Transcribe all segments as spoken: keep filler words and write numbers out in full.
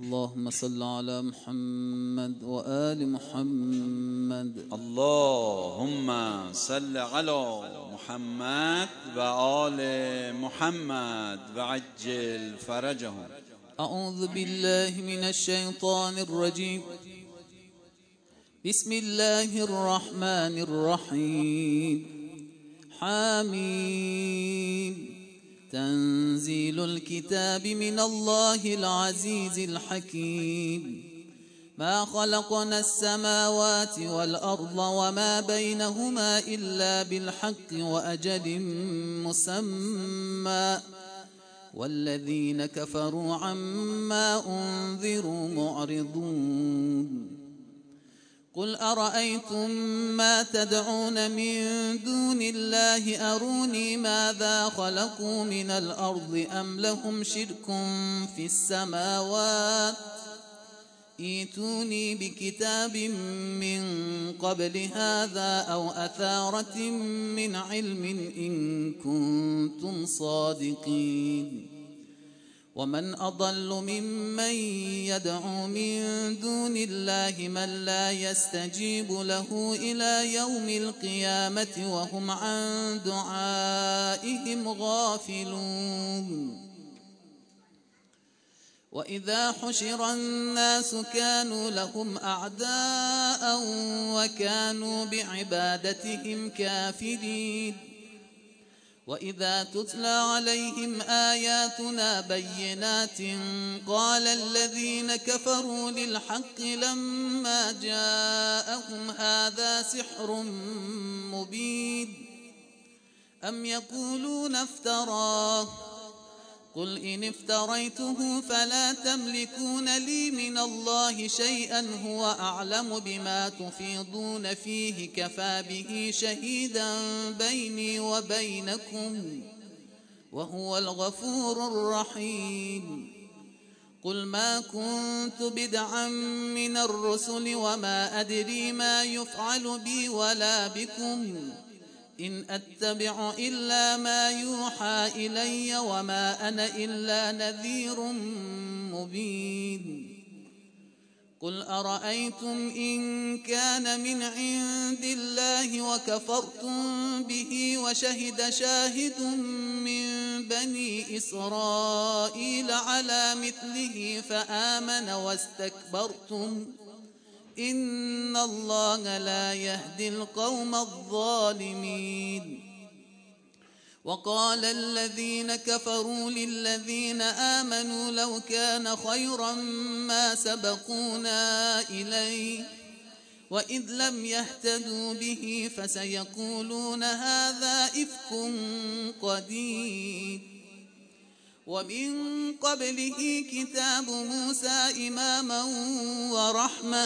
اللهم صل على محمد وآل محمد. اللهم صل على محمد وآل محمد وعجل فرجهم. أعوذ بالله من الشيطان الرجيم. بسم الله الرحمن الرحيم. حميم. تنزيل الكتاب من الله العزيز الحكيم. ما خلقنا السماوات والأرض وما بينهما إلا بالحق وأجل مسمى، والذين كفروا عما أنذروا معرضون. قل أرأيتم ما تدعون من دون الله أروني ماذا خلقوا من الأرض أم لهم شرك في السماوات ائتوني بكتاب من قبل هذا أو أثارة من علم إن كنتم صادقين. ومن أضل ممن يدعو من دون الله من لا يستجيب له إلى يوم القيامة وهم عن دعائهم غافلون. وإذا حشر الناس كانوا لهم أعداء وكانوا بعبادتهم كافرين. وإذا تتلى عليهم آياتنا بينات قال الذين كفروا للحق لما جاءهم هذا سحر مبين أم يقولون افتراه قل إن افتريته فلا تملكون لي من الله شيئا هو أعلم بما تفيضون فيه كفى به شهيدا بيني وبينكم وهو الغفور الرحيم. قل ما كنت بدعا من الرسل وما أدري ما يفعل بي ولا بكم إن أتبع إلا ما يوحى إلي وما أنا إلا نذير مبين. قل أرأيتم إن كان من عند الله وكفرتم به وشهد شاهد من بني إسرائيل على مثله فآمن واستكبرتم إن الله لا يهدي القوم الظالمين. وقال الذين كفروا للذين آمنوا لو كان خيرا ما سبقونا إليه وإذ لم يهتدوا به فسيقولون هذا إفك قديم. ومن قبله كتاب موسى إماما ورحمة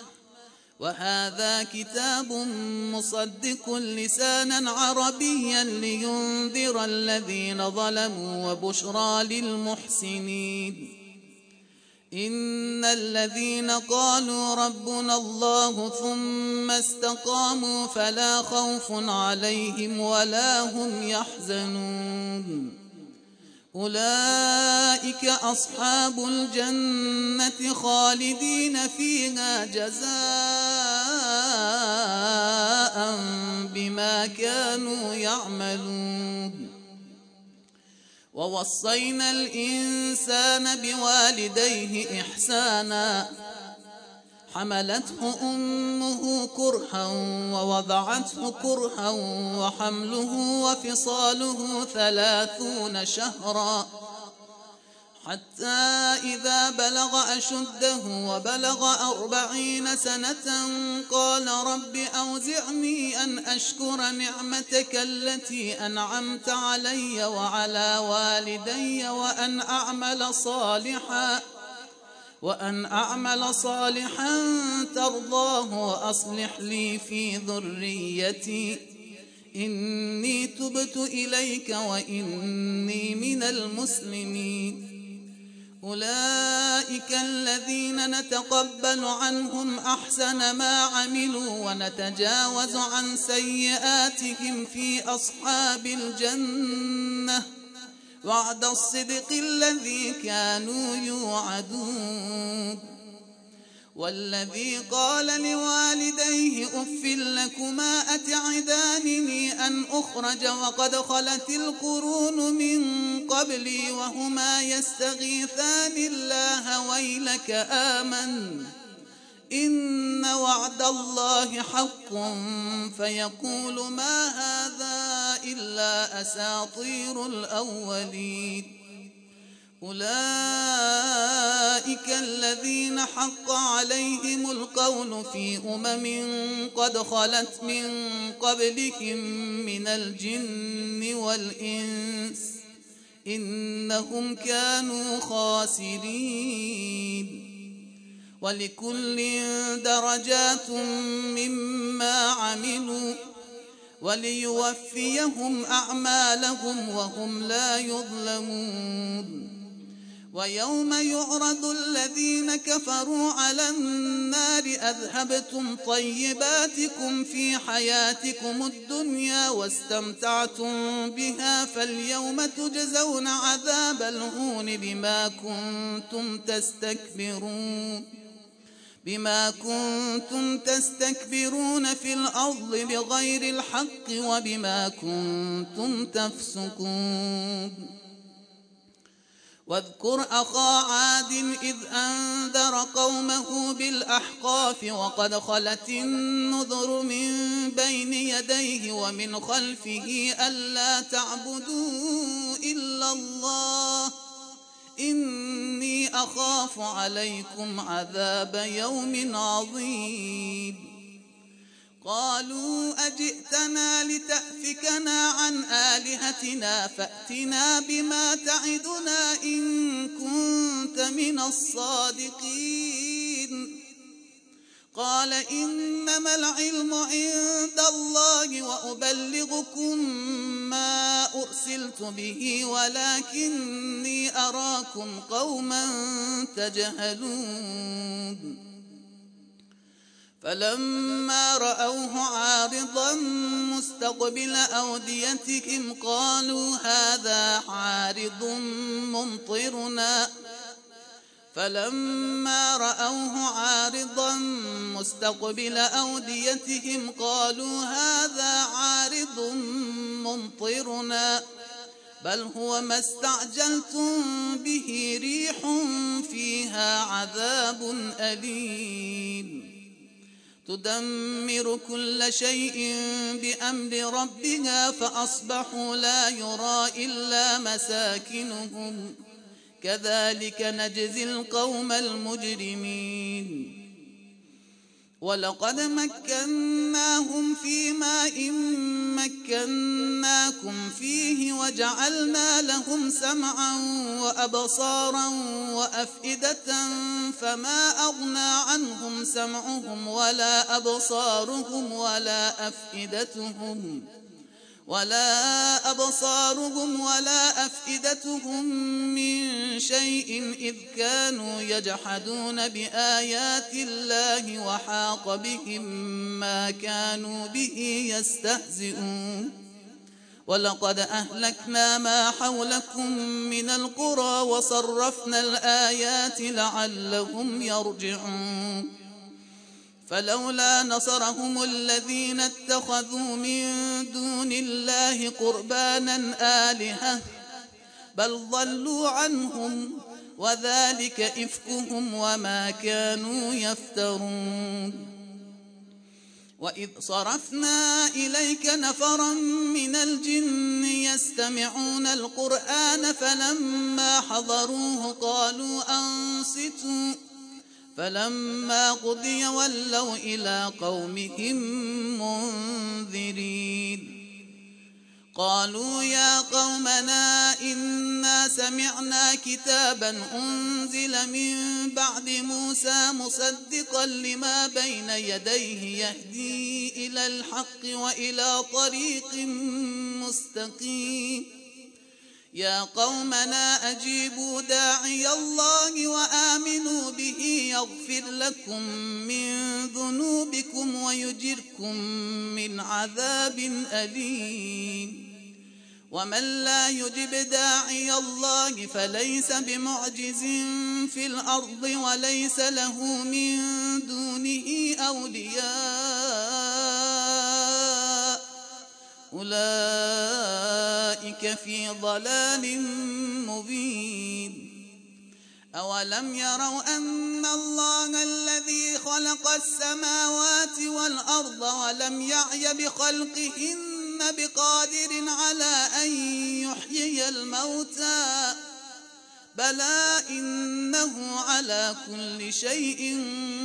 وهذا كتاب مصدق لسانا عربيا لينذر الذين ظلموا وبشرى للمحسنين. إن الذين قالوا ربنا الله ثم استقاموا فلا خوف عليهم ولا هم يحزنون. أولئك أصحاب الجنة خالدين فيها جزاء بما كانوا يعملون. ووصينا الإنسان بوالديه إحسانا حملته أمه كرها ووضعته كرها وحمله وفصاله ثلاثون شهرا حتى إذا بلغ أشده وبلغ أربعين سنة قال رب أوزعني أن أشكر نعمتك التي أنعمت علي وعلى والدي وأن أعمل صالحا وأن أعمل صالحا ترضاه وأصلح لي في ذريتي إني تبت إليك وإني من المسلمين. أولئك الذين نتقبل عنهم أحسن ما عملوا ونتجاوز عن سيئاتهم في أصحاب الجنة وعد الصدق الذي كانوا يوعدون والذي قال لوالديه أف لكما أتعدانني أن أخرج وقد خلت القرون من قبلي وهما يستغيثان الله ويلك آمن إن وعد الله حق فيقول ما هذا إلا أساطير الأولين أولئك الذين حق عليهم القول في أمم قد خلت من قبلهم من الجن والإنس إنهم كانوا خاسرين ولكل درجات مما عملوا وليوفيهم أعمالهم وهم لا يظلمون ويوم يعرض الذين كفروا على النار أذهبتم طيباتكم في حياتكم الدنيا واستمتعتم بها فاليوم تجزون عذاب الهون بما كنتم تستكبرون بما كنتم تستكبرون في الأرض بغير الحق وبما كنتم تفسقون واذكر أخا عاد إذ أنذر قومه بالأحقاف وقد خلت النذر من بين يديه ومن خلفه ألا تعبدوا إلا الله إني أخاف عليكم عذاب يوم عظيم قالوا أجئتنا لتأفكنا عن آلهتنا فأتنا بما تعدنا إن كنت من الصادقين قال إنما العلم عند الله وأبلغكم ما أرسلت به ولكني أراكم قوما تجهلون فلما رأوه عارضا مستقبل أوديتهم قالوا هذا عارض ممطرنا فلما رأوه عارضا مستقبل أوديتهم قالوا هذا عارض ممطرنا بل هو ما استعجلتم به ريح فيها عذاب أليم تدمر كل شيء بأمر ربها فأصبحوا لا يرى إلا مساكنهم كذلك نجزي القوم المجرمين ولقد مكناهم في ماء مكناكم فيه وجعلنا لهم سمعا وأبصارا وأفئدة فما أغنى عنهم سمعهم ولا أبصارهم ولا أفئدتهم ولا أبصارهم ولا أفئدتهم من شيء إذ كانوا يجحدون بآيات الله وحاق بهم ما كانوا به يستهزئون ولقد أهلكنا ما حولكم من القرى وصرفنا الآيات لعلهم يرجعون فلولا نصرهم الذين اتخذوا من دون الله قربانا آلهة بل ضلوا عنهم وذلك إفكهم وما كانوا يفترون وإذ صرفنا إليك نفرا من الجن يستمعون القرآن فلما حضروه قالوا أنصتوا فلما قضي ولوا إلى قومهم منذرين قالوا يا قومنا إنا سمعنا كتابا أنزل من بعد موسى مصدقا لما بين يديه يهدي إلى الحق وإلى طريق مستقيم يا قومنا أجيبوا داعي الله وآمنوا به يغفر لكم من ذنوبكم ويجركم من عذاب أليم ومن لا يجب داعي الله فليس بمعجز في الأرض وليس له من دونه أولياء أولئك في ضلال مبين. أولم يروا أن الله الذي خلق السماوات والأرض ولم يعي بخلقهن بقادر على أن يحيي الموتى بلى إنه على كل شيء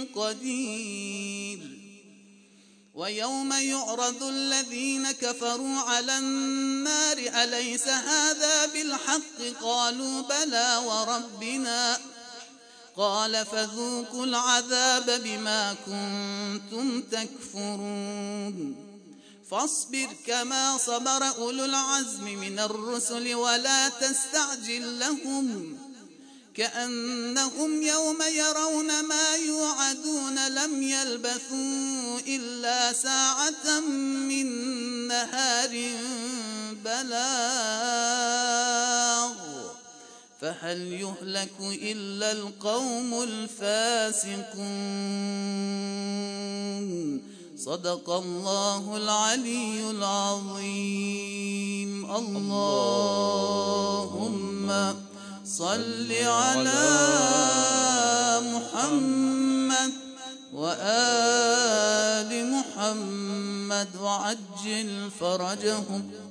قدير. ويوم يعرض الذين كفروا على النار أليس هذا بالحق قالوا بلى وربنا قال فذوقوا العذاب بما كنتم تكفرون. فاصبر كما صبر أولو العزم من الرسل ولا تستعجل لهم كأنهم يوم يرون ما يوعدون لم يلبثوا إلا ساعة من نهار بلاغ فهل يهلك إلا القوم الفاسقون. صدق الله العلي العظيم. اللهم صل على محمد وآل محمد وعجل فرجهم